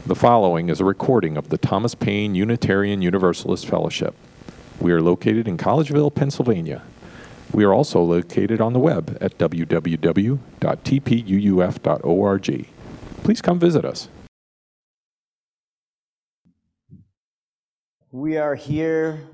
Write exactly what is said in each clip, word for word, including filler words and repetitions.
The following is a recording of the Thomas Paine Unitarian Universalist Fellowship. We are located in Collegeville, Pennsylvania. We are also located on the web at w w w dot t p u u f dot org. Please come visit us. We are here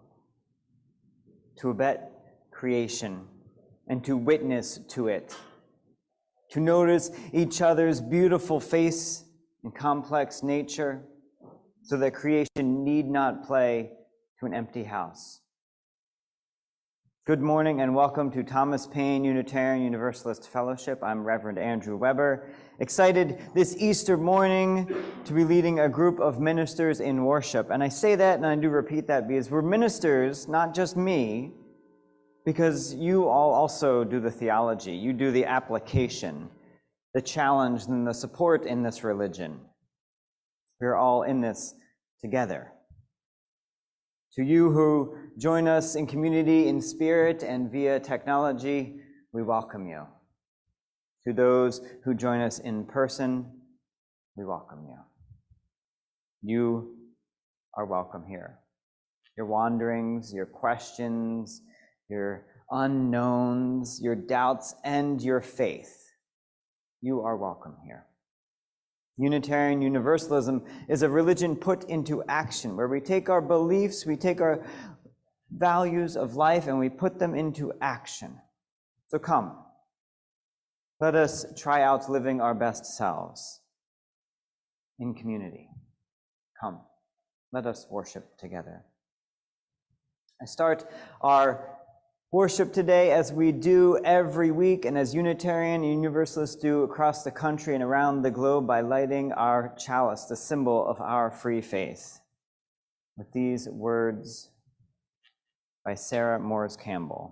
to abet creation and to witness to it, to notice each other's beautiful face and complex nature, so that creation need not play to an empty house. Good morning and welcome to Thomas Paine Unitarian Universalist Fellowship. I'm Reverend Andrew Weber, excited this Easter morning to be leading a group of ministers in worship. And I say that and I do repeat that because we're ministers, not just me, because you all also do the theology, you do the application, the challenge and the support in this religion. We're all in this together. To you who join us in community, in spirit, and via technology, we welcome you. To those who join us in person, we welcome you. You are welcome here. Your wanderings, your questions, your unknowns, your doubts, and your faith, you are welcome here. Unitarian Universalism is a religion put into action, where we take our beliefs, we take our values of life, and we put them into action. So come, let us try out living our best selves in community. Come, let us worship together. I start our worship today, as we do every week and as Unitarian Universalists do across the country and around the globe, by lighting our chalice, the symbol of our free faith, with these words by Sarah Moores Campbell.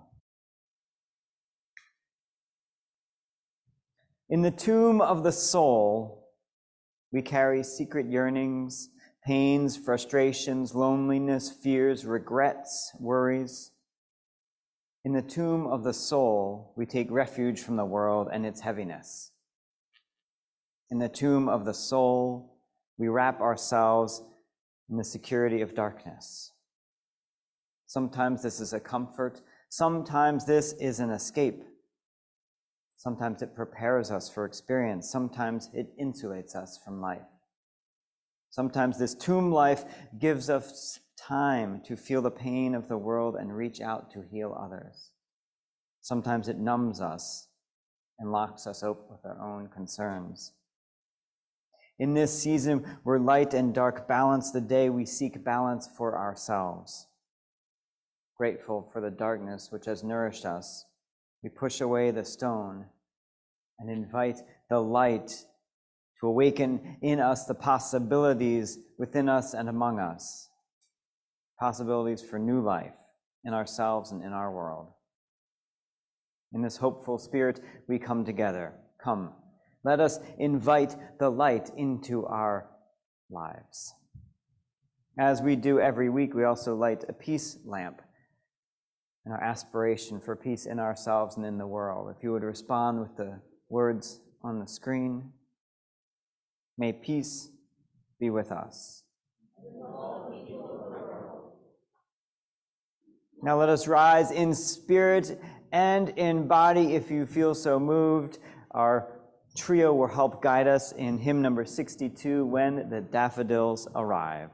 In the tomb of the soul, we carry secret yearnings, pains, frustrations, loneliness, fears, regrets, worries. In the tomb of the soul, we take refuge from the world and its heaviness. In the tomb of the soul, we wrap ourselves in the security of darkness. Sometimes this is a comfort. Sometimes this is an escape. Sometimes it prepares us for experience. Sometimes it insulates us from life. Sometimes this tomb life gives us time to feel the pain of the world and reach out to heal others. Sometimes it numbs us and locks us up with our own concerns. In this season where light and dark balance the day, we seek balance for ourselves. Grateful for the darkness which has nourished us, we push away the stone and invite the light to awaken in us the possibilities within us and among us. Possibilities for new life in ourselves and in our world. In this hopeful spirit, we come together. Come, let us invite the light into our lives. As we do every week, we also light a peace lamp in our aspiration for peace in ourselves and in the world. If you would respond with the words on the screen, may peace be with us. Now let us rise in spirit and in body if you feel so moved. Our trio will help guide us in hymn number sixty-two, When the Daffodils Arrive.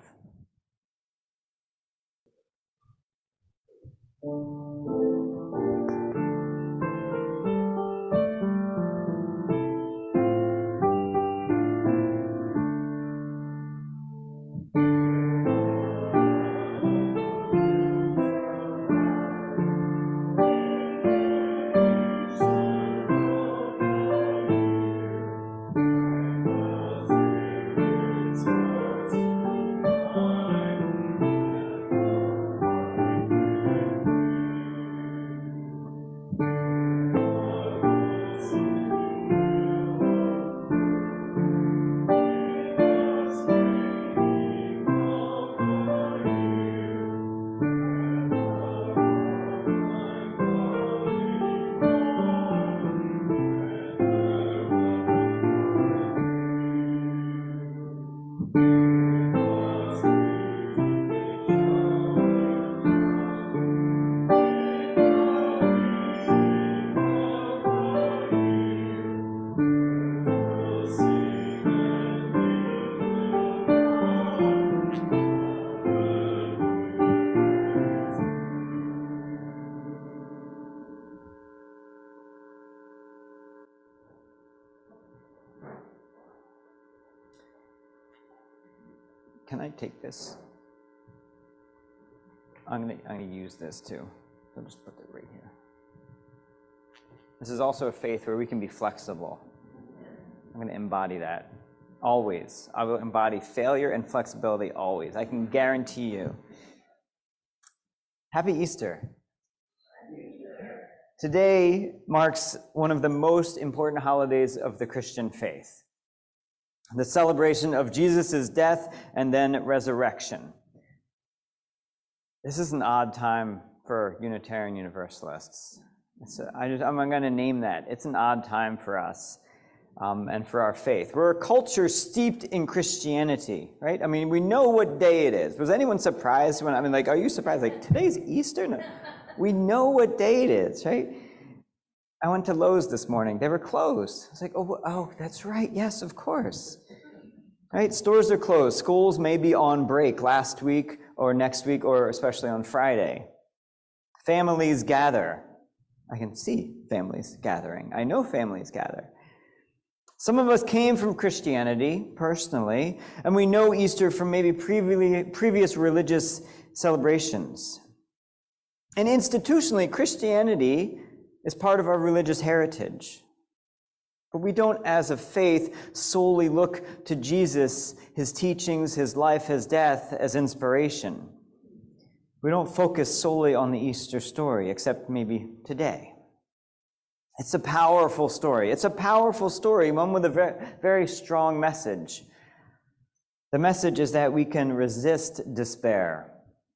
Can I take this? I'm gonna, I'm gonna use this too. I'll just put it right here. This is also a faith where we can be flexible. I'm gonna embody that, always. I will embody failure and flexibility always. I can guarantee you. Happy Easter. Today marks one of the most important holidays of the Christian faith. The celebration of Jesus' death and then resurrection. This is an odd time for Unitarian Universalists. It's a, I just, I'm going to name that. It's an odd time for us um, and for our faith. We're a culture steeped in Christianity, right? I mean, we know what day it is. Was anyone surprised when, I mean, like, are you surprised? Like, today's Easter? No. We know what day it is, right? I went to Lowe's this morning. They were closed. I was like, oh, oh, that's right. Yes, of course. Right? Stores are closed. Schools may be on break last week or next week or especially on Friday. Families gather. I can see families gathering. I know families gather. Some of us came from Christianity personally, and we know Easter from maybe previ- previous religious celebrations. And institutionally, Christianity is part of our religious heritage. But we don't, as a faith, solely look to Jesus, his teachings, his life, his death as inspiration. We don't focus solely on the Easter story, except maybe today. It's a powerful story. It's a powerful story, one with a very, very strong message. The message is that we can resist despair.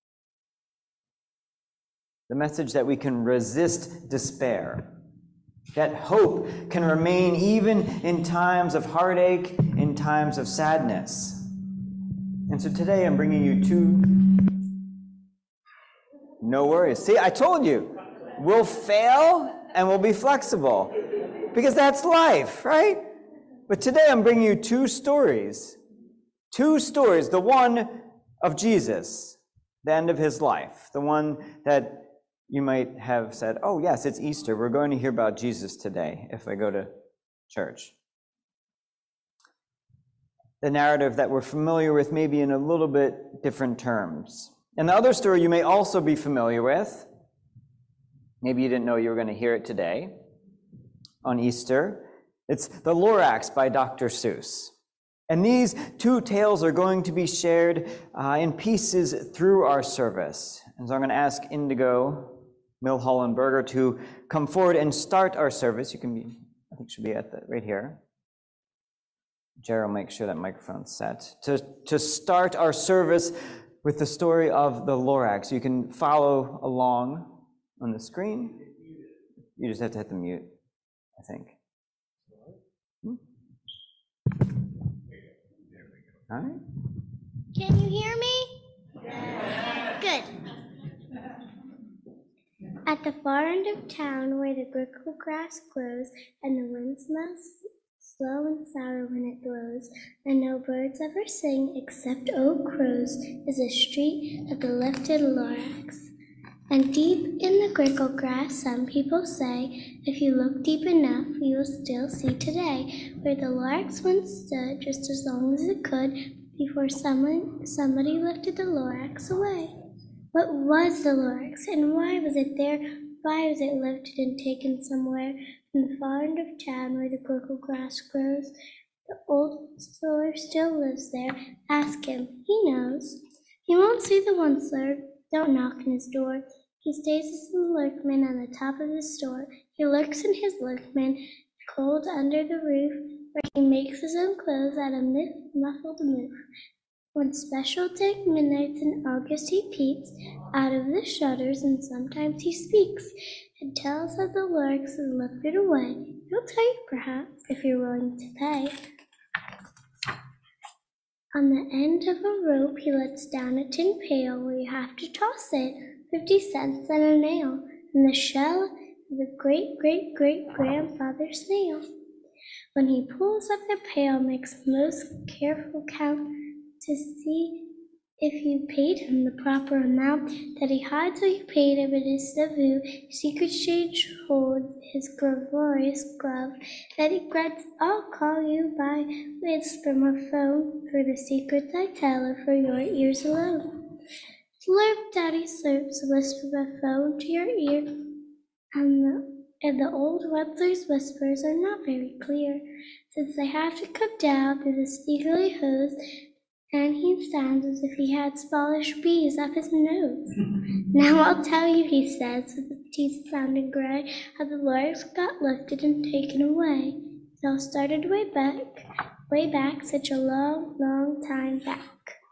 The message that we can resist despair. That hope can remain even in times of heartache, in times of sadness. And so today I'm bringing you two. No worries. See, I told you, we'll fail and we'll be flexible because that's life, right? But today I'm bringing you two stories. Two stories. The one of Jesus, the end of his life. The one that you might have said, oh, yes, it's Easter. We're going to hear about Jesus today if I go to church. The narrative that we're familiar with, maybe in a little bit different terms. And the other story you may also be familiar with. Maybe you didn't know you were going to hear it today on Easter. It's The Lorax by Doctor Seuss. And these two tales are going to be shared uh, in pieces through our service. And so I'm going to ask Indigo Milhollenberger to come forward and start our service. You can be, I think should be at the, right here. Gerald, make sure that microphone's set. To, to start our service with the story of the Lorax. You can follow along on the screen. You just have to hit the mute, I think. Hmm? All right. Can you hear me? Yeah. Good. At the far end of town where the grickle grass grows and the wind smells slow and sour when it blows, and no birds ever sing except old crows, is a street of the lifted Lorax. And deep in the grickle grass, some people say, if you look deep enough, you will still see today where the Lorax once stood just as long as it could before someone, somebody lifted the Lorax away. What was the Lorax, and why was it there? Why was it lifted and taken somewhere from the far end of town where the grickle grass grows? The old sower still lives there. Ask him. He knows. He won't see the once-lord. Don't knock on his door. He stays as the lurkman on the top of his store. He lurks in his lurkman, cold under the roof, where he makes his own clothes out of muffled moof. One special day, midnights in August, he peeps out of the shutters, and sometimes he speaks and tells how the Lorax is lifted away. He'll tell you, perhaps, if you're willing to pay. On the end of a rope, he lets down a tin pail where you have to toss it, fifty cents and a nail, in the shell of the great-great-great-grandfather snail. When he pulls up the pail, makes a most careful count to see if you paid him the proper amount, that he hides what you paid him in his savoo, secret shade hold his glorious glove, that he grunts, I'll call you by whisper my phone, for the secrets I tell are for your ears alone. Slurp, daddy, slurps, whisper my phone to your ear, and the, and the old Wetler's whispers are not very clear, since they have to come down through the sneakily hose, and he sounds as if he had smallish bees up his nose. Now I'll tell you, he says, with his teeth sounding gray, how the lyrics got lifted and taken away. It all started way back, way back, such a long, long time back.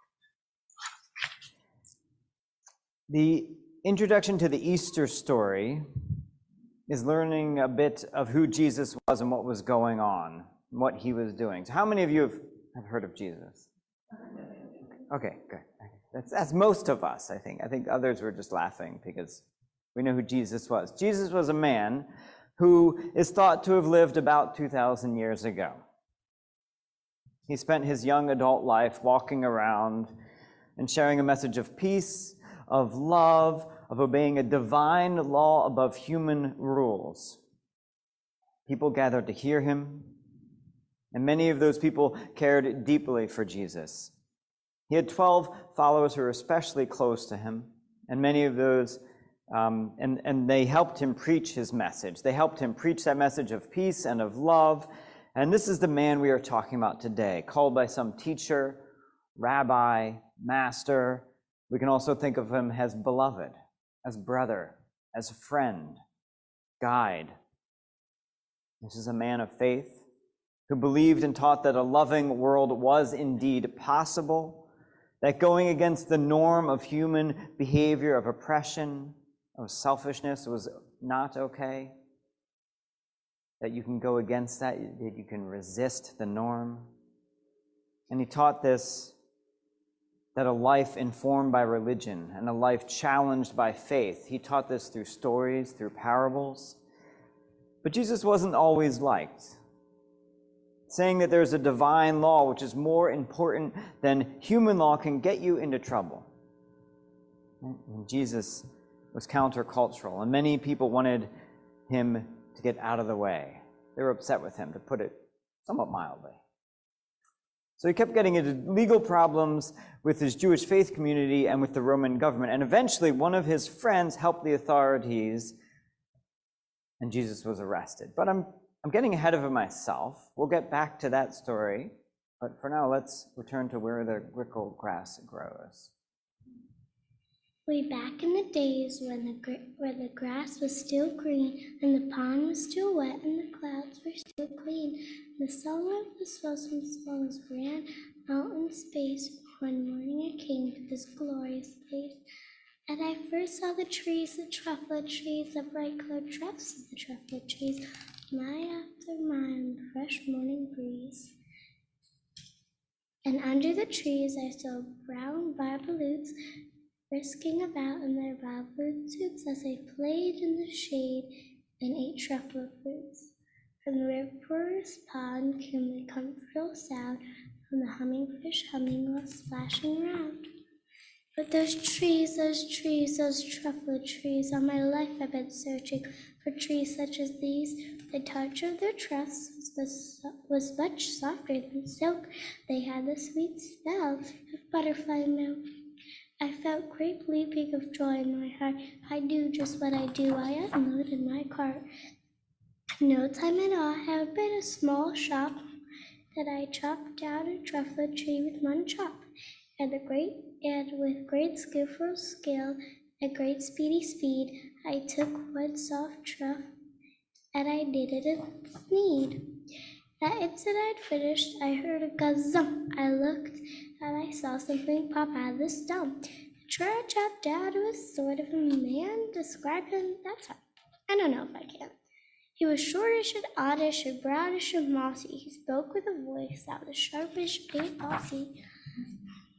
The introduction to the Easter story is learning a bit of who Jesus was and what was going on, what he was doing. So how many of you have, have heard of Jesus? Okay, good. That's, that's most of us, I think. I think others were just laughing because we know who Jesus was. Jesus was a man who is thought to have lived about two thousand years ago. He spent his young adult life walking around and sharing a message of peace, of love, of obeying a divine law above human rules. People gathered to hear him, and many of those people cared deeply for Jesus. He had twelve followers who were especially close to him, and many of those, um, and, and they helped him preach his message. They helped him preach that message of peace and of love. And this is the man we are talking about today, called by some teacher, rabbi, master. We can also think of him as beloved, as brother, as friend, guide. This is a man of faith who believed and taught that a loving world was indeed possible, that going against the norm of human behavior, of oppression, of selfishness was not okay, that you can go against that, that you can resist the norm. And he taught this, that a life informed by religion and a life challenged by faith, he taught this through stories, through parables. But Jesus wasn't always liked, saying that there's a divine law which is more important than human law can get you into trouble. And Jesus was countercultural, and many people wanted him to get out of the way. They were upset with him, to put it somewhat mildly. So he kept getting into legal problems with his Jewish faith community and with the Roman government. And eventually, one of his friends helped the authorities, and Jesus was arrested. But I'm I'm getting ahead of myself. We'll get back to that story. But for now, let's return to where the grickle grass grows. Way back in the days when the gr- where the grass was still green, and the pond was still wet, and the clouds were still clean, the song of the swells and swallows ran out in space. One morning I came to this glorious place, and I first saw the trees, the trufflet trees, the bright-colored troughs of the trufflet trees, mile after mile in the fresh morning breeze. And under the trees I saw brown barbaloots frisking about in their barballoot suits as they played in the shade and ate truffle fruits. From the river's pond came the comfortable sound from the hummingfish humming while splashing around. But those trees, those trees, those truffle trees, all my life I've been searching for trees such as these. The touch of their trunks was, was much softer than silk. They had the sweet smell of butterfly milk. I felt great leaping of joy in my heart. I do just what I do. I unloaded my cart. No time at all, I have been a small shop that I chopped down a truffle tree with one chop, and the great and with great skillful skill and great speedy speed, I took one soft truff and I did it in need. That instant I'd finished, I heard a gazump. I looked and I saw something pop out of the stump. The tree I chopped down was sort of a man. Describe him, that's hard. I don't know if I can. He was shortish and oddish and brownish and mossy. He spoke with a voice that was sharpish and bossy.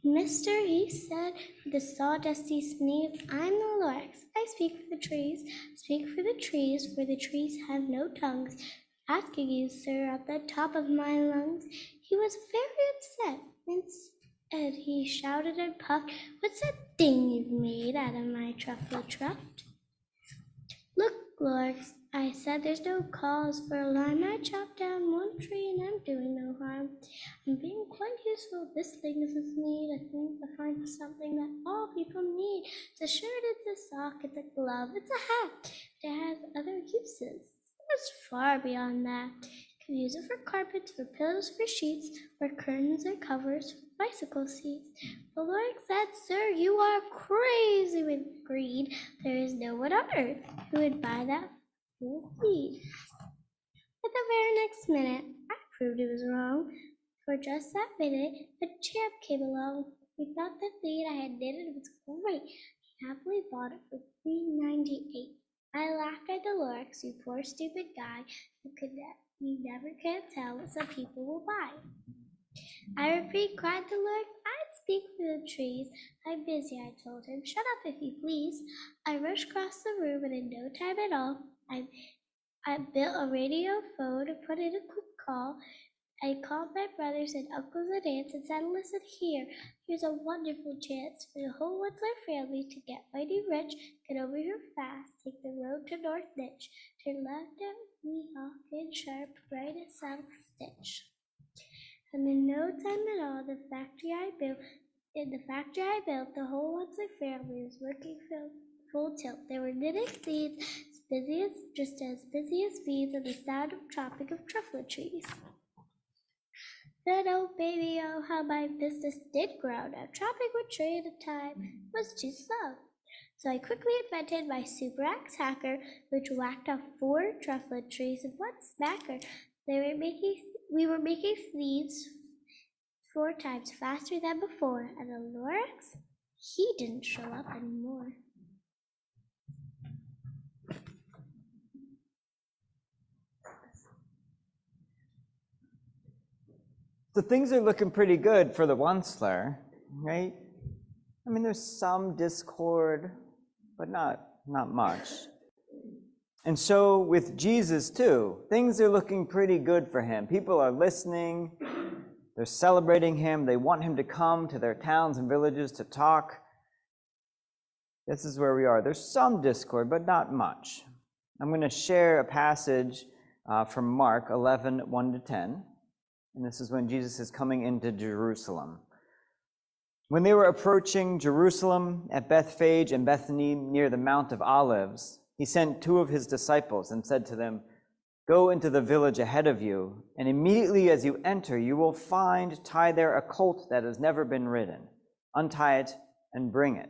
Mister, he said with a sawdusty sneeze, I'm the Lorax. I speak for the trees, speak for the trees, for the trees have no tongues. Asking you, sir, at the top of my lungs. He was very upset. Instead, he shouted and puffed, what's that thing you've made out of my truffle tuft? Look, Lorax, I said, there's no cause for alarm. I chopped down one tree and I'm doing no harm. I'm being quite useful. This thing is need. I think I find something that all people need. It's a shirt, it's a sock, it's a glove, it's a hat. It has other uses. It's far beyond that. You can use it for carpets, for pillows, for sheets, for curtains or covers, for bicycle seats. The Lord said, sir, you are crazy with greed. There is no one on earth who would buy that full seed. But the very next minute, I proved it was wrong. For just that minute, a chap came along. He thought the seed I had knitted was great. He happily bought it for three ninety-eight. I laughed at the Lorax, you poor stupid guy, who could ne- you never can tell what some people will buy. I repeat, cried the Lorax, I'd speak for the trees. I'm busy, I told him. Shut up, if you please. I rushed across the room, and in no time at all, I, I built a radio phone and put in a quick call. I called my brothers and uncles and aunts and said, listen here, here's a wonderful chance for the whole Winslow family to get mighty rich, get over here fast, take the road to North Ditch, turn left at Weehawk and Sharp, right at South Stitch. And in no time at all, the factory I built, in the factory I built, the whole Winslow family was working full, full tilt. They were knitting seeds, as busy as, just as busy as bees, and the sound of chopping of truffle trees. Then, oh baby, oh how my business did grow. Now chopping one tree at a time was too slow. So I quickly invented my super axe hacker, which whacked off four truffle trees in one smacker. They were making, we were making seeds four times faster than before, and the Lorax, he didn't show up anymore. So things are looking pretty good for the Onceler, right? I mean, there's some discord, but not, not much. And so with Jesus too, things are looking pretty good for him. People are listening, they're celebrating him, they want him to come to their towns and villages to talk. This is where we are. There's some discord, but not much. I'm going to share a passage uh, from Mark eleven, one to ten. And this is when Jesus is coming into Jerusalem. When they were approaching Jerusalem at Bethphage and Bethany near the Mount of Olives, he sent two of his disciples and said to them, go into the village ahead of you, and immediately as you enter, you will find tied there a colt that has never been ridden. Untie it and bring it.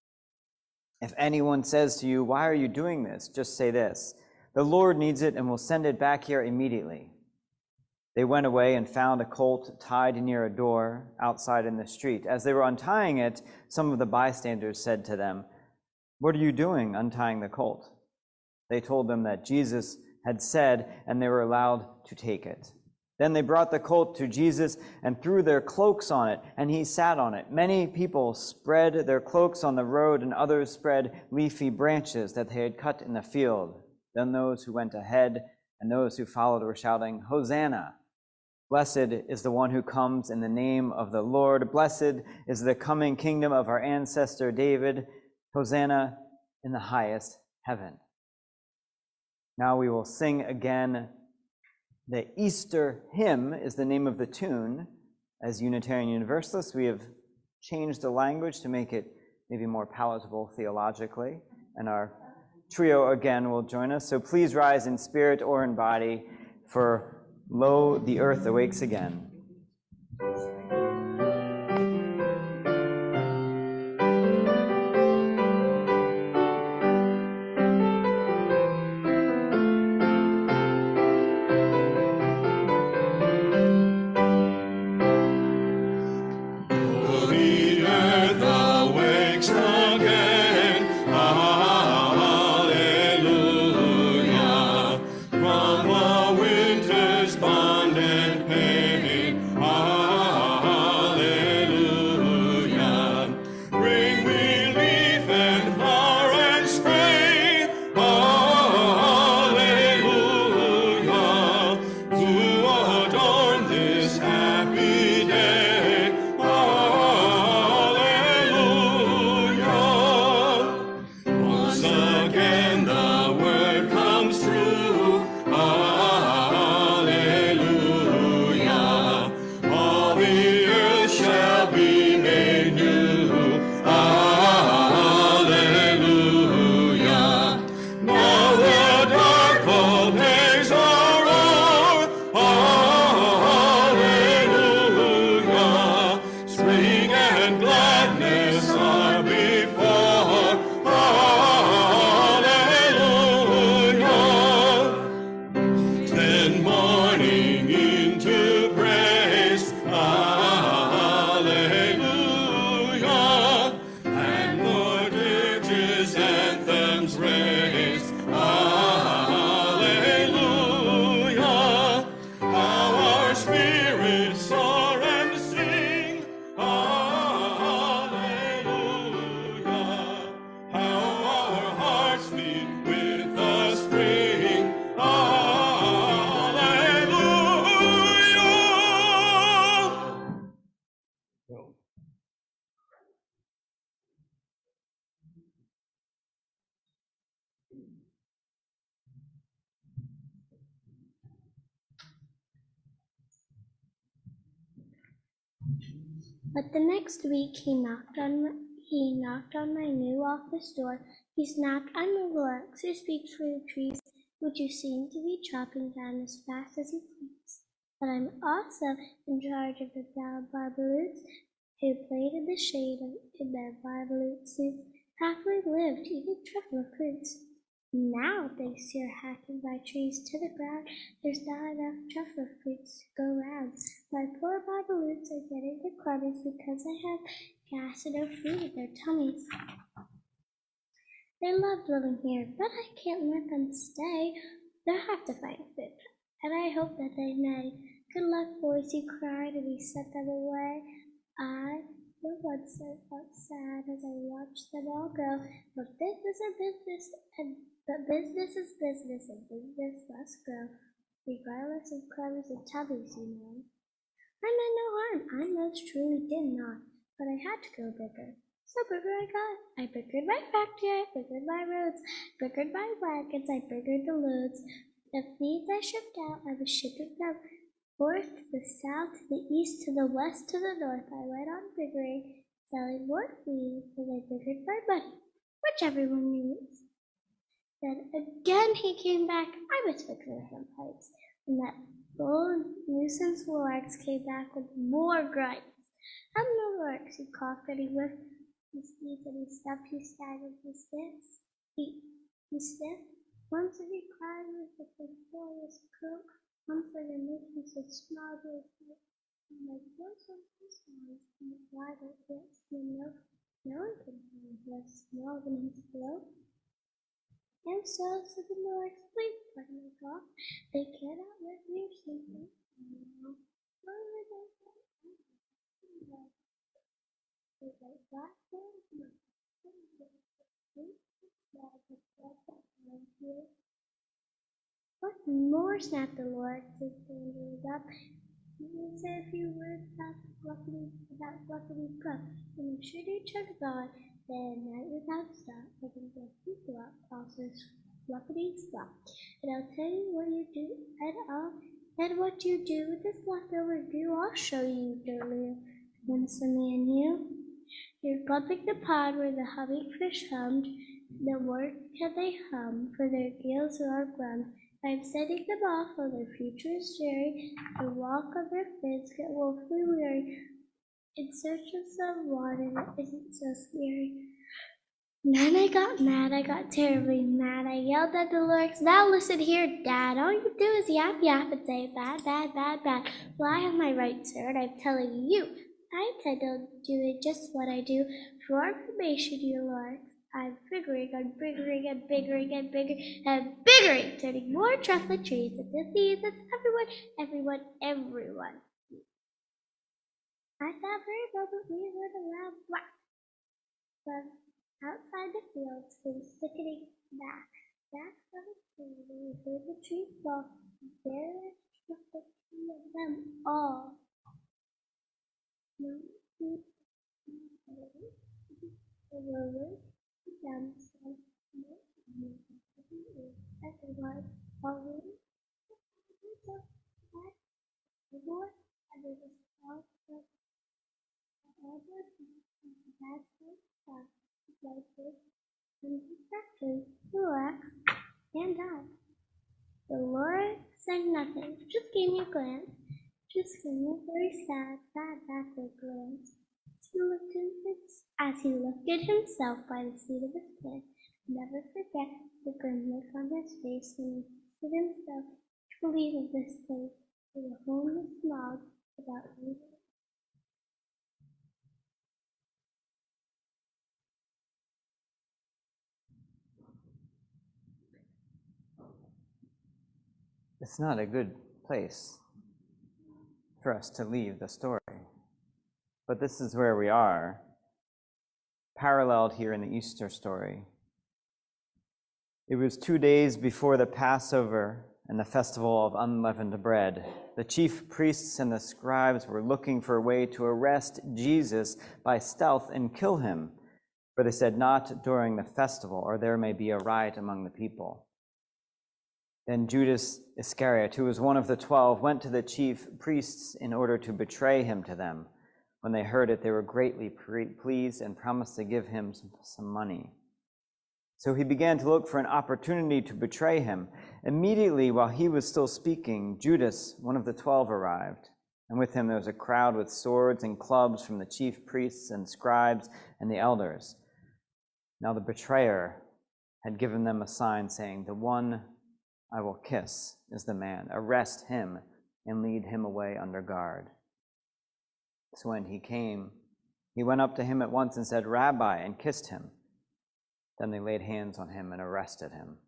If anyone says to you, why are you doing this? Just say this, the Lord needs it and will send it back here immediately. They went away and found a colt tied near a door outside in the street. As they were untying it, some of the bystanders said to them, what are you doing untying the colt? They told them that Jesus had said, and they were allowed to take it. Then they brought the colt to Jesus and threw their cloaks on it, and he sat on it. Many people spread their cloaks on the road, and others spread leafy branches that they had cut in the field. Then those who went ahead and those who followed were shouting, Hosanna! Blessed is the one who comes in the name of the Lord. Blessed is the coming kingdom of our ancestor David. Hosanna in the highest heaven. Now we will sing again. The Easter hymn is the name of the tune. As Unitarian Universalists, we have changed the language to make it maybe more palatable theologically. And our trio again will join us. So please rise in spirit or in body for Lo, the earth awakes again. From the winter's bond and pain, ah. and gladness are before. Hallelujah. Then morning into praise. Hallelujah. And Lord bridges anthems raise. Hallelujah. How our spirits soar and sing. Hallelujah. How our hearts beat with the spring. Hallelujah. But the next week he knocked on my, he knocked on my new office door. He snapped, "I'm the Lorax who speaks for the trees, which you seem to be chopping down as fast as you please. But I'm also in charge of the brown Barbaloots who played in the shade of, in their Barbaloot suits, happily lived eating truffle fruits. Now, thanks to your hacking my trees to the ground, there's not enough truffle fruits to go round. My poor Barbaloots are getting the crummies because I have gas and no food in their tummies. They love living here, but I can't let them stay. They'll have to find food, and I hope that they may. Good luck, boys," he cried, and he sent them away. I, for once, I felt sad as I watched them all go, but business is business, and but business is business, and business must grow, regardless of crumbs and tummies, you know. I meant no harm, I most truly did not, but I had to go bigger. So bigger I got. I biggered my factory, I biggered my roads, biggered my wagons, I biggered the loads. The feeds I shipped out, I was shipping them north to the south, to the east, to the west, to the north. I went on biggering, selling more feed, and I biggered my money, which everyone needs. Then again he came back. I was fixing some pipes, and that old nuisance Lorax came back with more gripes. I'm no Lorax, he coughed and he whiffed, he sneezed and he stuffed, he staggered, he sniffed, he, he sniffed. Once he cried with a victorious croak, once like a nuisance would smile to his throat. And my voice was his eyes, and the fly that gets the milk, no one can find less small than his throat. And so, said the Lorax, please let me go. They cannot let me sleep. What more? Snapped the Lorax, his hand was up. Let me say a few words about Fluffy, about Fluffy Puff. And I'm sure they took God. Then night without stop, I can get people up, also fluffity flop. And I'll tell you what you do, and I'll, and what you do with this leftover goo, I'll show you, Dolio. Once a man you. You're pumping the pond where the humming fish hummed, the word can they hum, for their gills are glum. I'm sending them off on their futurist journey, the walk of their fins get woefully weary, in search of some water that isn't so scary. Then I got mad, I got terribly mad. I yelled at the Lorax, now listen here, Dad. All you do is yap yap and say bad, bad, bad, bad. Well, I have my rights, sir, and I'm telling you, I intend on doing just what I do. For information, you Lorax, I'm figuring on biggering and biggering and biggering and biggering, turning more truffle trees into these that everyone, everyone, everyone. At that very moment, we heard a loud whack from outside the fields, came sickening back. Back from the tree, we heard the tree fall. There struck the tree of them all. No, the road down the side, everyone, already, the more, and there was all the other bad stuff, like this, and the factory, Lorax, and I. The Lorax said nothing, just gave me a glance, just gave me a very sad, sad backward glance. he looked at his, as he looked at himself by the seat of his pants, never forget the grim look on his face when he trusted himself to leave this place for the homeless mob without leaving. It's not a good place for us to leave the story. But this is where we are, paralleled here in the Easter story. It was two days before the Passover and the festival of unleavened bread. The chief priests and the scribes were looking for a way to arrest Jesus by stealth and kill him, for they said, "Not during the festival, or there may be a riot among the people." Then Judas Iscariot, who was one of the twelve, went to the chief priests in order to betray him to them. When they heard it, they were greatly pleased and promised to give him some money. So he began to look for an opportunity to betray him. Immediately, while he was still speaking, Judas, one of the twelve, arrived, and with him there was a crowd with swords and clubs from the chief priests and scribes and the elders. Now the betrayer had given them a sign saying, "The one I will kiss is the man. Arrest him and lead him away under guard." So when he came, he went up to him at once and said, "Rabbi," and kissed him. Then they laid hands on him and arrested him.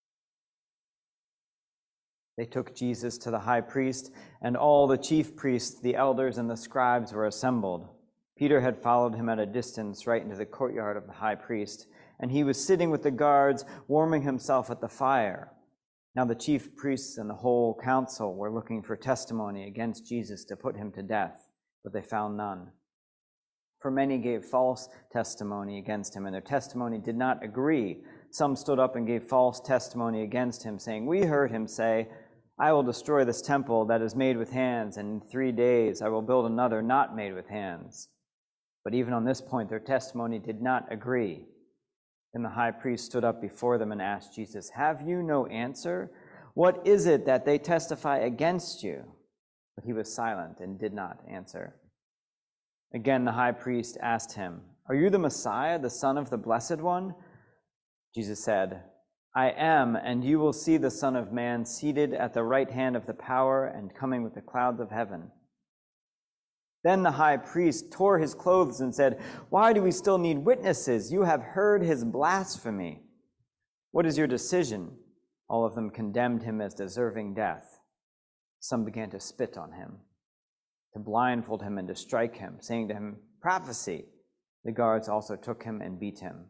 They took Jesus to the high priest, and all the chief priests, the elders, and the scribes were assembled. Peter had followed him at a distance right into the courtyard of the high priest, and he was sitting with the guards, warming himself at the fire. Now the chief priests and the whole council were looking for testimony against Jesus to put him to death, but they found none. For many gave false testimony against him, and their testimony did not agree. Some stood up and gave false testimony against him, saying, "We heard him say, 'I will destroy this temple that is made with hands, and in three days I will build another not made with hands.' But even on this point their testimony did not agree. Then the high priest stood up before them and asked Jesus, 'Have you no answer? What is it that they testify against you?' But he was silent and did not answer. Again the high priest asked him, 'Are you the Messiah, the Son of the Blessed One?' Jesus said, 'I am, and you will see the Son of Man seated at the right hand of the power and coming with the clouds of heaven.' Then the high priest tore his clothes and said, 'Why do we still need witnesses? You have heard his blasphemy. What is your decision?' All of them condemned him as deserving death. Some began to spit on him, to blindfold him and to strike him, saying to him, 'Prophesy.' The guards also took him and beat him.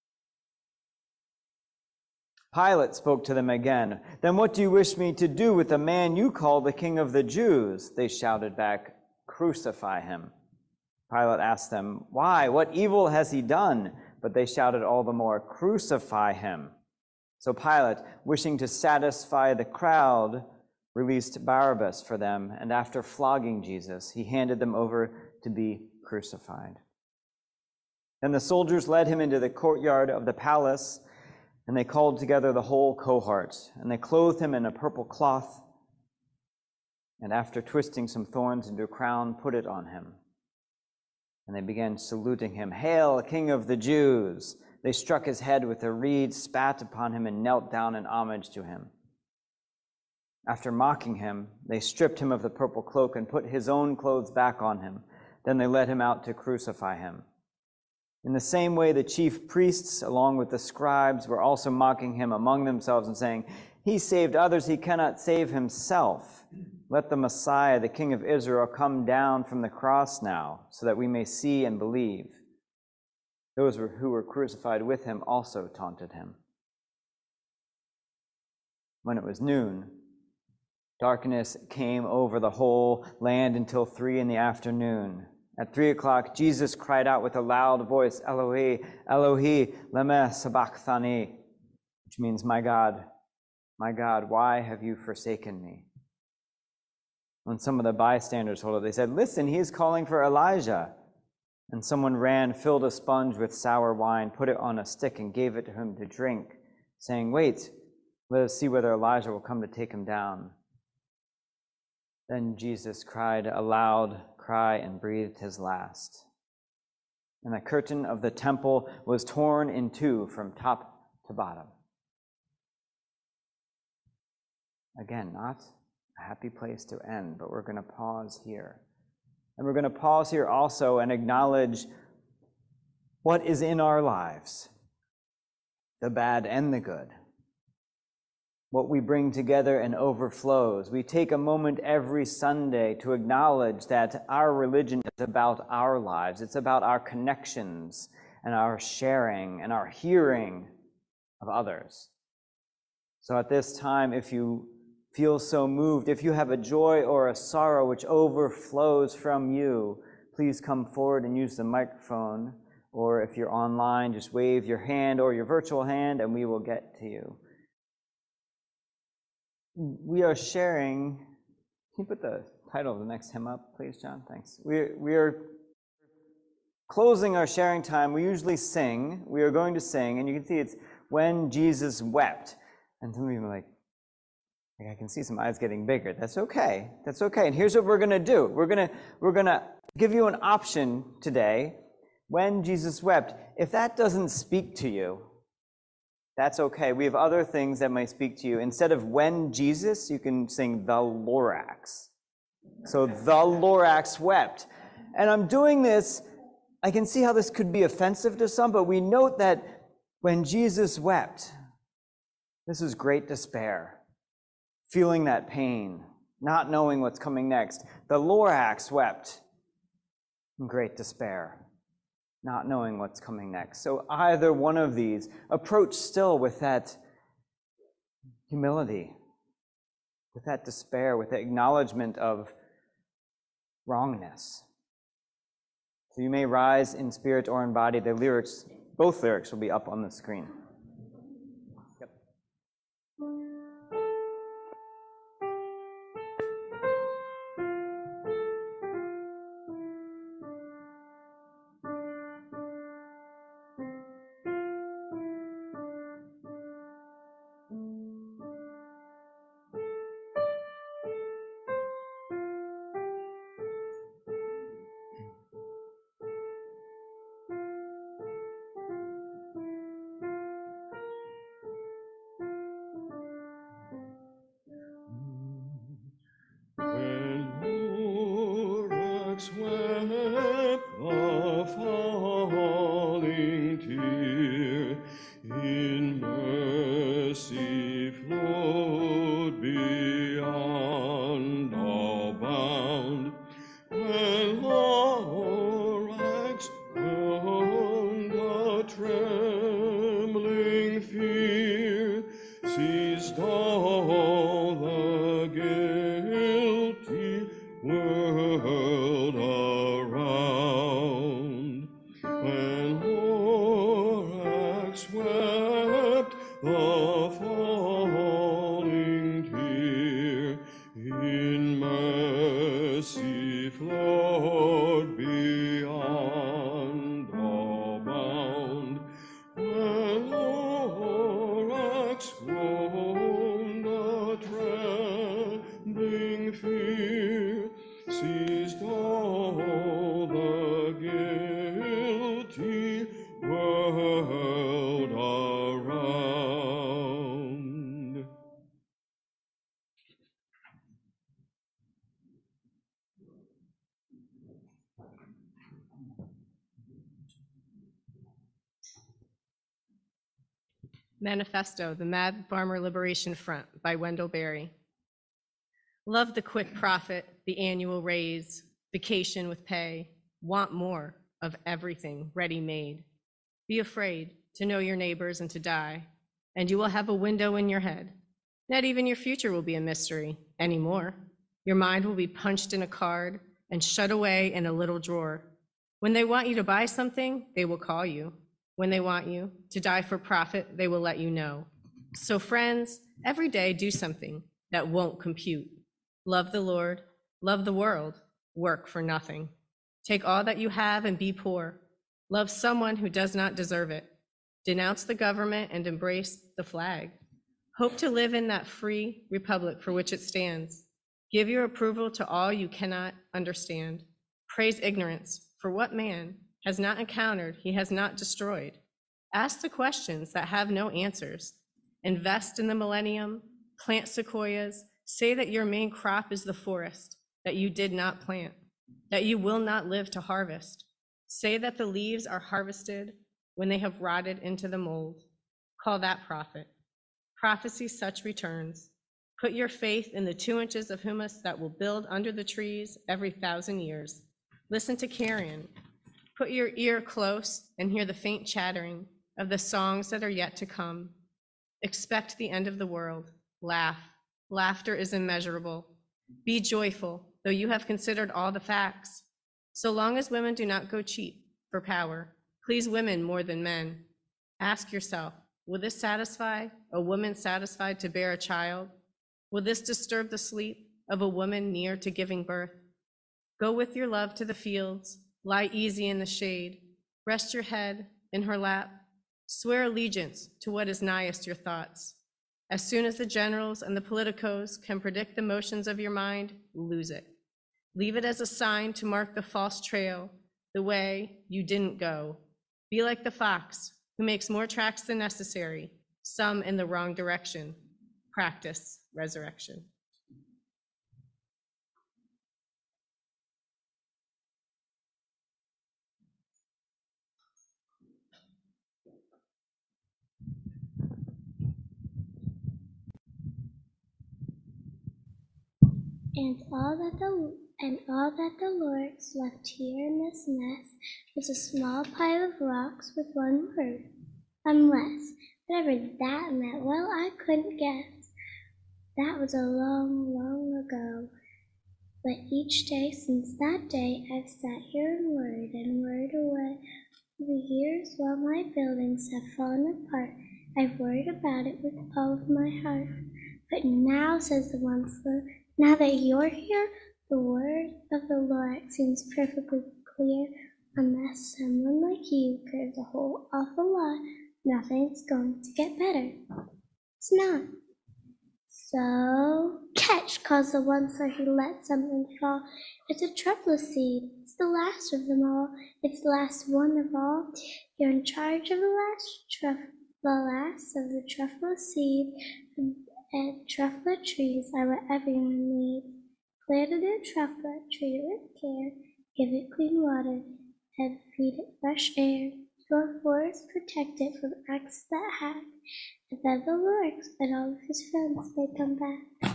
Pilate spoke to them again. 'Then what do you wish me to do with the man you call the King of the Jews?' They shouted back, 'Crucify him.' Pilate asked them, 'Why? What evil has he done?' But they shouted all the more, 'Crucify him.' So Pilate, wishing to satisfy the crowd, released Barabbas for them, and after flogging Jesus, he handed them over to be crucified. Then the soldiers led him into the courtyard of the palace, and they called together the whole cohort, and they clothed him in a purple cloth, and after twisting some thorns into a crown, put it on him. And they began saluting him, 'Hail, King of the Jews!' They struck his head with a reed, spat upon him, and knelt down in homage to him. After mocking him, they stripped him of the purple cloak and put his own clothes back on him. Then they led him out to crucify him. In the same way, the chief priests, along with the scribes, were also mocking him among themselves and saying, 'He saved others, he cannot save himself. Let the Messiah, the King of Israel, come down from the cross now, so that we may see and believe.' Those who were crucified with him also taunted him. When it was noon, darkness came over the whole land until three in the afternoon. At three o'clock, Jesus cried out with a loud voice, 'Eloi, Eloi, lema sabachthani,' which means, 'My God, my God, why have you forsaken me?' When some of the bystanders heard it, they said, 'Listen, he is calling for Elijah.' And someone ran, filled a sponge with sour wine, put it on a stick, and gave it to him to drink, saying, 'Wait, let us see whether Elijah will come to take him down.' Then Jesus cried a loud cry and breathed his last. And the curtain of the temple was torn in two from top to bottom. Again, not a happy place to end, but we're going to pause here. And we're going to pause here also and acknowledge what is in our lives, the bad and the good. What we bring together and overflows. We take a moment every Sunday to acknowledge that our religion is about our lives. It's about our connections and our sharing and our hearing of others. So at this time, if you feel so moved, if you have a joy or a sorrow which overflows from you, please come forward and use the microphone. Or if you're online, just wave your hand or your virtual hand and we will get to you. We are sharing, can you put the title of the next hymn up, please, John? Thanks. We, we are closing our sharing time. We usually sing. We are going to sing, and you can see it's When Jesus Wept. And some of you are like, I can see some eyes getting bigger. That's okay. That's okay. And here's what we're going to do. We're going to we're going to give you an option today. When Jesus wept. If that doesn't speak to you, that's okay. We have other things that might speak to you. Instead of When Jesus, you can sing The Lorax. So The Lorax wept. And I'm doing this, I can see how this could be offensive to some, but we note that when Jesus wept, this is great despair, feeling that pain, not knowing what's coming next. The Lorax wept in great despair, not knowing what's coming next. So either one of these, approach still with that humility, with that despair, with the acknowledgement of wrongness. So you may rise in spirit or in body. The lyrics, both lyrics will be up on the screen. Yep. Wept the falling tear, in mercy flowed beyond all bound. When Lorax from the trembling fear seized all the guilty world around. When Lorax wept the falling tear, in mercy flowed beyond all bound. When Lorax from the trembling fear seized all the guilty world around. Manifesto, The Mad Farmer Liberation Front by Wendell Berry. Love the quick profit, the annual raise, vacation with pay, want more of everything ready-made. Be afraid to know your neighbors and to die, and you will have a window in your head. Not even your future will be a mystery anymore. Your mind will be punched in a card and shut away in a little drawer. When they want you to buy something, they will call you. When they want you to die for profit, they will let you know. So friends, every day do something that won't compute. Love the Lord, love the world, work for nothing. Take all that you have and be poor. Love someone who does not deserve it. Denounce the government and embrace the flag. Hope to live in that free republic for which it stands. Give your approval to all you cannot understand. Praise ignorance, for what man has not encountered, he has not destroyed. Ask the questions that have no answers. Invest in the millennium, plant sequoias, say that your main crop is the forest that you did not plant, that you will not live to harvest. Say that the leaves are harvested when they have rotted into the mold. Call that prophet. Prophecy such returns. Put your faith in the two inches of humus that will build under the trees every thousand years. Listen to carrion. Put your ear close and hear the faint chattering of the songs that are yet to come. Expect the end of the world. Laugh. Laughter is immeasurable. Be joyful, though you have considered all the facts. So long as women do not go cheap for power, please women more than men. Ask yourself, will this satisfy a woman satisfied to bear a child? Will this disturb the sleep of a woman near to giving birth? Go with your love to the fields, lie easy in the shade, rest your head in her lap, swear allegiance to what is nighest your thoughts. As soon as the generals and the politicos can predict the motions of your mind, lose it. Leave it as a sign to mark the false trail, the way you didn't go. Be like the fox who makes more tracks than necessary, some in the wrong direction. Practice resurrection. And all that the and all that the Lord's left here in this mess was a small pile of rocks with one word, unless. Whatever that meant, well, I couldn't guess. That was a long, long ago. But each day since that day, I've sat here and worried and worried away. For the years while my buildings have fallen apart, I've worried about it with all of my heart. But now, says the once-Lord, now that you're here, the word of the Lord seems perfectly clear. Unless someone like you cares a whole awful lot, nothing's going to get better. It's not. So, catch, calls the one, so he let something fall. It's a truffle seed. It's the last of them all. It's the last one of all. You're in charge of the last truffle, the last of the truffle seed. And truffle trees are what everyone needs. Plant a new truffle tree with care. Give it clean water and feed it fresh air. Your forest protect it from axes that hack, and then the Lord and all of his friends may come back.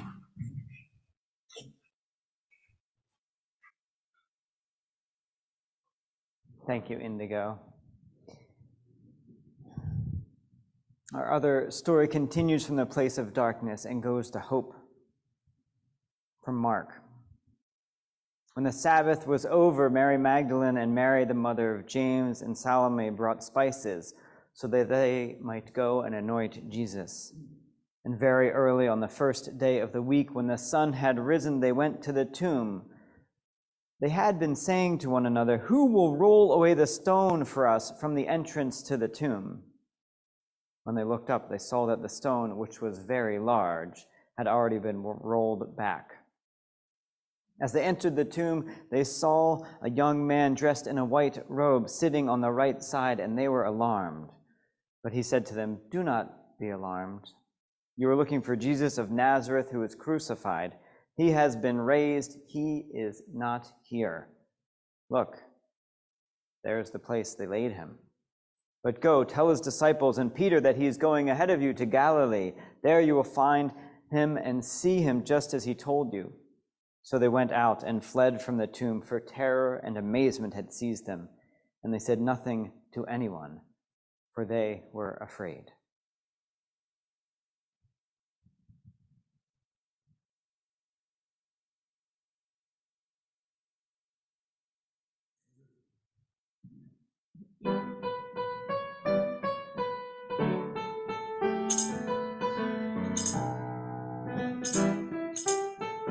Thank you, Indigo. Our other story continues from the place of darkness and goes to hope. From Mark. When the Sabbath was over, Mary Magdalene and Mary, the mother of James, and Salome brought spices so that they might go and anoint Jesus. And very early on the first day of the week, when the sun had risen, they went to the tomb. They had been saying to one another, "Who will roll away the stone for us from the entrance to the tomb?" When they looked up, they saw that the stone, which was very large, had already been rolled back. As they entered the tomb, they saw a young man dressed in a white robe sitting on the right side, and they were alarmed. But he said to them, "Do not be alarmed. You are looking for Jesus of Nazareth, who was crucified. He has been raised. He is not here. Look, there is the place they laid him. But go, tell his disciples and Peter that he is going ahead of you to Galilee. There you will find him and see him just as he told you." So they went out and fled from the tomb, for terror and amazement had seized them, and they said nothing to anyone, for they were afraid.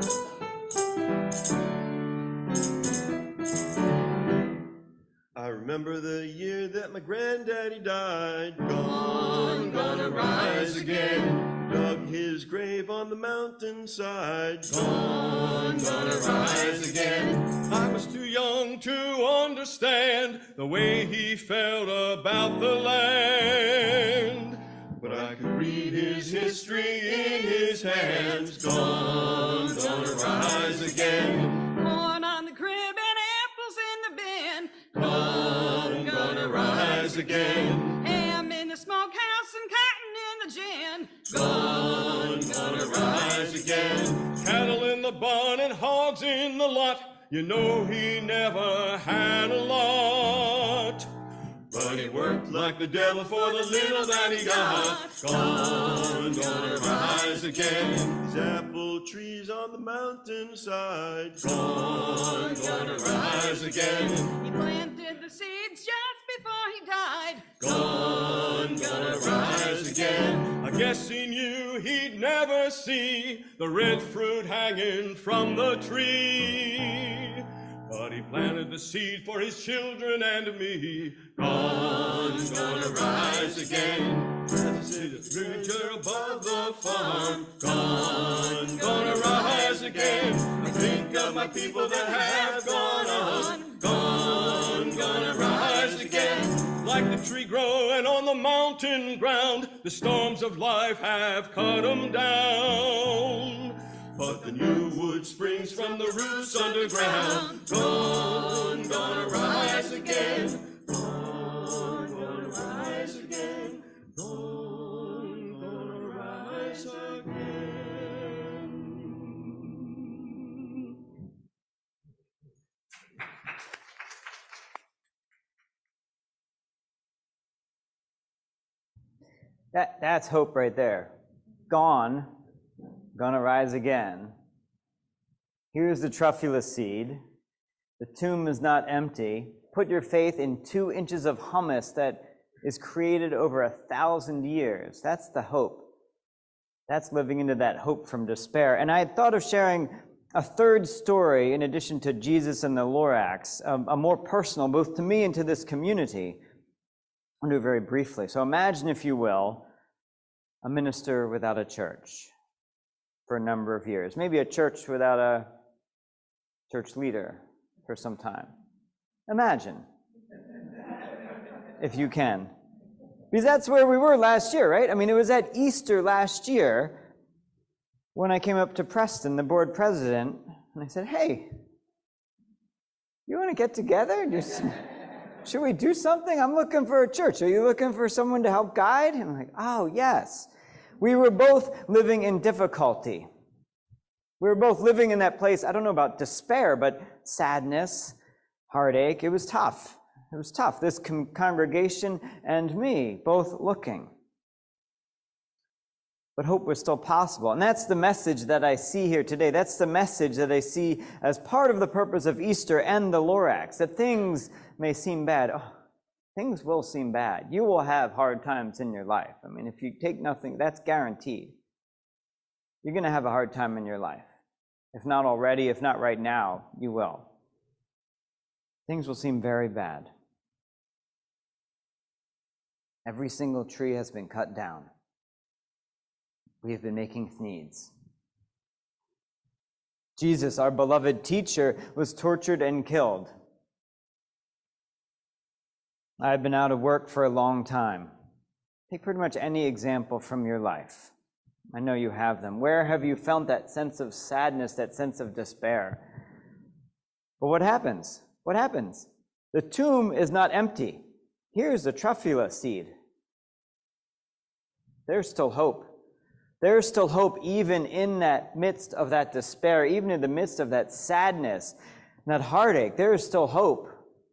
I remember remember the year that my granddaddy died. Gone, gonna rise again. Dug his grave on the mountainside. Gone, gonna rise again. I was too young to understand the way he felt about the land, but I could read his history in his hands. Gone, gonna rise again. Corn on the crib and apples in the bin. Gone, gonna rise again. Ham in the smokehouse and cotton in the gin. Gone, gonna rise again. cattle in the barn and hogs in the lot. You know he never had a lot, but he worked like the devil for the little that he got. Gone, gonna rise again. His apple trees on the mountainside. Gone, gonna rise again. He planted the seeds just before he died. Gone, gonna rise again. I guess he knew he'd never see the red fruit hanging from the tree, but he planted the seed for his children and me. Gone, gonna rise again. As I see the future above the farm. Gone, gonna rise again. I think of my people that have gone on. Gone, gonna rise again. Like the tree growing on the mountain ground, the storms of life have cut 'em down, but the new wood springs from the roots underground. Gone, gonna rise again. Gone, gonna rise again. Gone, gonna rise again. That, that's hope right there. Gone, gonna rise again. Here's the truffula seed. The tomb is not empty. Put your faith in two inches of humus that is created over a thousand years. That's the hope. That's living into that hope from despair. And I had thought of sharing a third story in addition to Jesus and the Lorax, um, a more personal, both to me and to this community. I'll do it very briefly. So imagine, if you will, a minister without a church for a number of years. Maybe a church without a church leader for some time. Imagine, if you can. Because that's where we were last year, right? I mean, it was at Easter last year when I came up to Preston, the board president, and I said, hey, you want to get together? Just, should we do something? I'm looking for a church. Are you looking for someone to help guide? And I'm like, oh, yes. We were both living in difficulty. We were both living in that place, I don't know about despair, but sadness, heartache. It was tough. It was tough. This con- congregation and me, both looking. But hope was still possible. And that's the message that I see here today. That's the message that I see as part of the purpose of Easter and the Lorax, that things may seem bad. Oh, things will seem bad. You will have hard times in your life. I mean, if you take nothing, that's guaranteed. You're going to have a hard time in your life. If not already, if not right now, you will. Things will seem very bad. Every single tree has been cut down. We have been making needs. Jesus, our beloved teacher, was tortured and killed. I've been out of work for a long time. Take pretty much any example from your life. I know you have them. Where have you felt that sense of sadness, that sense of despair? But what happens? What happens? The tomb is not empty. Here's the truffula seed. There's still hope. There's still hope even in that midst of that despair, even in the midst of that sadness, that heartache. There is still hope.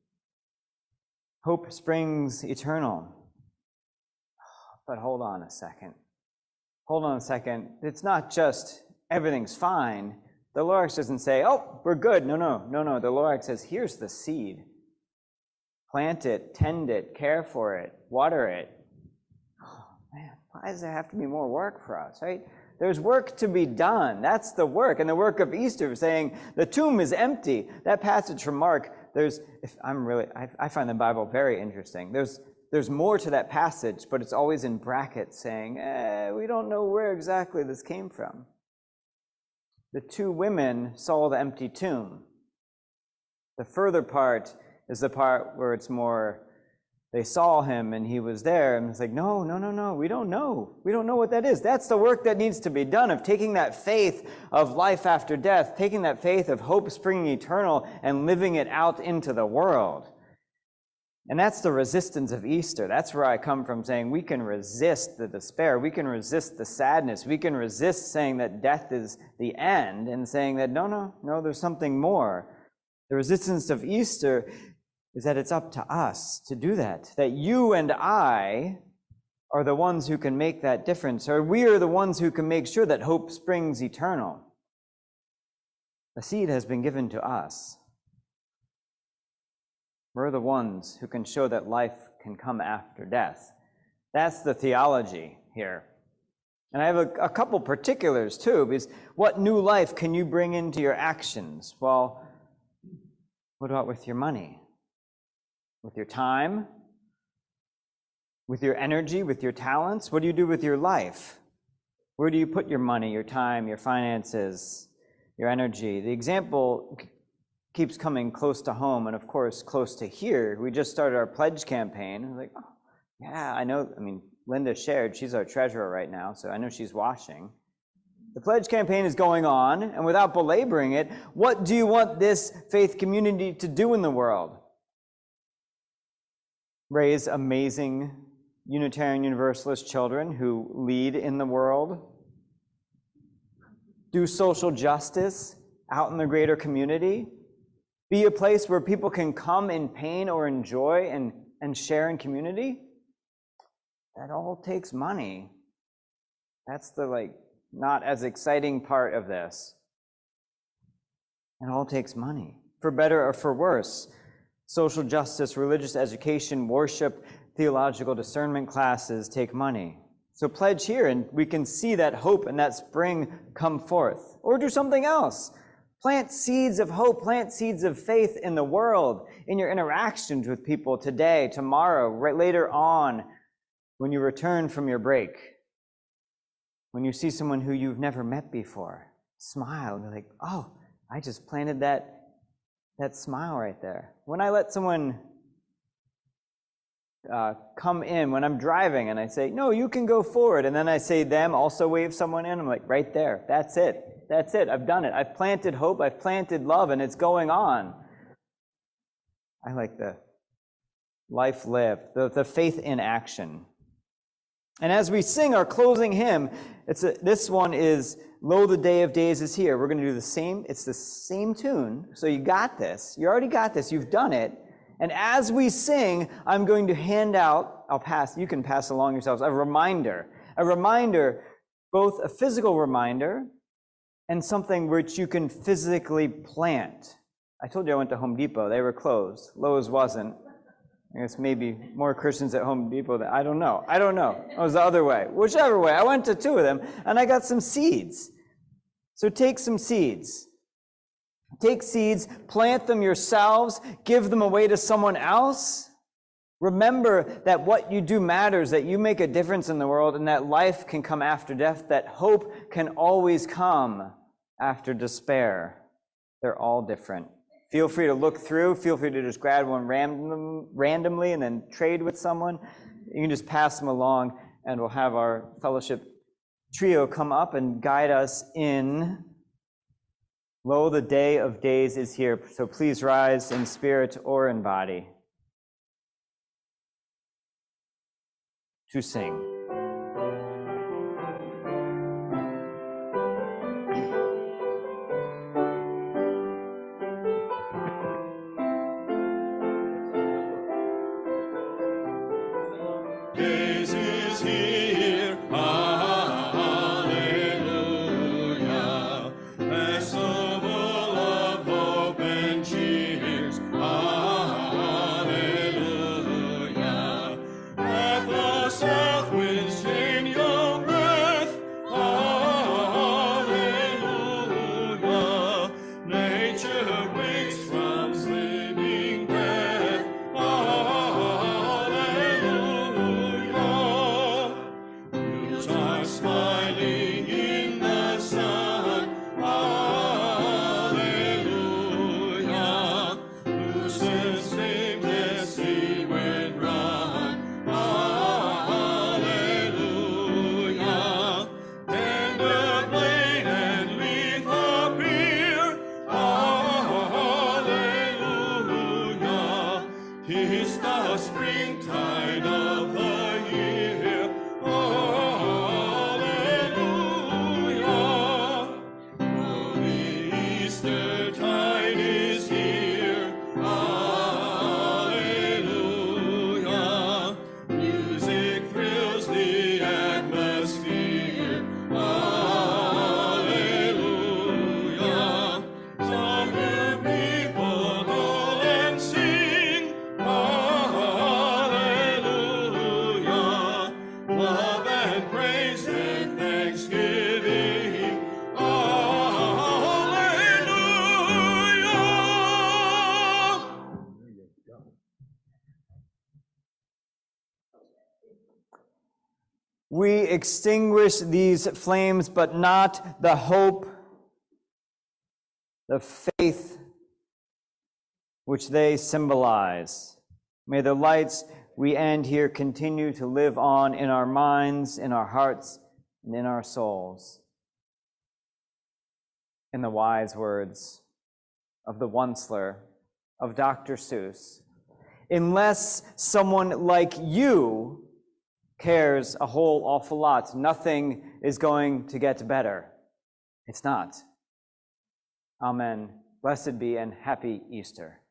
Hope springs eternal. But hold on a second. Hold on a second. It's not just everything's fine. The Lorax doesn't say, oh, we're good. No, no, no, no. The Lorax says, here's the seed. Plant it, tend it, care for it, water it. Oh, man, why does there have to be more work for us, right? There's work to be done. That's the work. And the work of Easter, saying the tomb is empty. That passage from Mark there's, if I'm really, I, I find the Bible very interesting. There's, there's more to that passage, but it's always in brackets saying, eh, we don't know where exactly this came from. The two women saw the empty tomb. The further part is the part where it's more, they saw him and he was there, and it's like, no, no, no, no, we don't know. We don't know what that is. That's the work that needs to be done, of taking that faith of life after death, taking that faith of hope springing eternal and living it out into the world. And that's the resistance of Easter. That's where I come from, saying we can resist the despair. We can resist the sadness. We can resist saying that death is the end and saying that, no, no, no, there's something more. The resistance of Easter is that it's up to us to do that, that you and I are the ones who can make that difference, or we are the ones who can make sure that hope springs eternal. The seed has been given to us. We're the ones who can show that life can come after death. That's the theology here. And I have a, a couple particulars too, because what new life can you bring into your actions? Well, what about with your money? With your time? With your energy? With your talents? What do you do with your life? Where do you put your money, your time, your finances, your energy? The example keeps coming close to home, and of course, close to here. We just started our pledge campaign. I was like, oh, yeah, I know. I mean, Linda shared, she's our treasurer right now, so I know she's washing. The pledge campaign is going on, and without belaboring it, what do you want this faith community to do in the world? Raise amazing Unitarian Universalist children who lead in the world? Do social justice out in the greater community? Be a place where people can come in pain or in joy and, and share in community? That all takes money. That's the, like, not as exciting part of this. It all takes money, for better or for worse. Social justice, religious education, worship, theological discernment classes take money. So pledge here, and we can see that hope and that spring come forth. Or do something else. Plant seeds of hope, plant seeds of faith in the world, in your interactions with people today, tomorrow, right later on, when you return from your break. When you see someone who you've never met before, smile and be like, oh, I just planted that, that smile right there. When I let someone uh, come in, when I'm driving and I say, no, you can go forward, and then I say them, also wave someone in, I'm like, right there, that's it. That's it. I've done it. I've planted hope. I've planted love, and it's going on. I like the life lived, the, the faith in action. And as we sing our closing hymn, it's a, this one is, Lo, the Day of Days is Here. We're going to do the same. It's the same tune. So you got this. You already got this. You've done it. And as we sing, I'm going to hand out, I'll pass, you can pass along yourselves, a reminder. A reminder, both a physical reminder and something which you can physically plant. I told you I went to Home Depot. They were closed. Lowe's wasn't. I guess maybe more Christians at Home Depot than, I don't know. I don't know. It was the other way. Whichever way. I went to two of them, and I got some seeds. So take some seeds. Take seeds, plant them yourselves, give them away to someone else. Remember that what you do matters, that you make a difference in the world, and that life can come after death, that hope can always come after despair. They're all different. Feel free to look through. Feel free to just grab one random, randomly and then trade with someone. You can just pass them along, and we'll have our fellowship trio come up and guide us in Lo, the Day of Days is Here. So please rise in spirit or in body to sing. Days is here, hallelujah, festival of hope and cheers, hallelujah. Let the south winds sing your breath, hallelujah. Nature wakes from sleeping We extinguish these flames, but not the hope, the faith which they symbolize. May the lights we end here continue to live on in our minds, in our hearts, and in our souls. In the wise words of the Onceler, of Doctor Seuss, unless someone like you cares a whole awful lot, nothing is going to get better. It's not. Amen. Blessed be and happy Easter.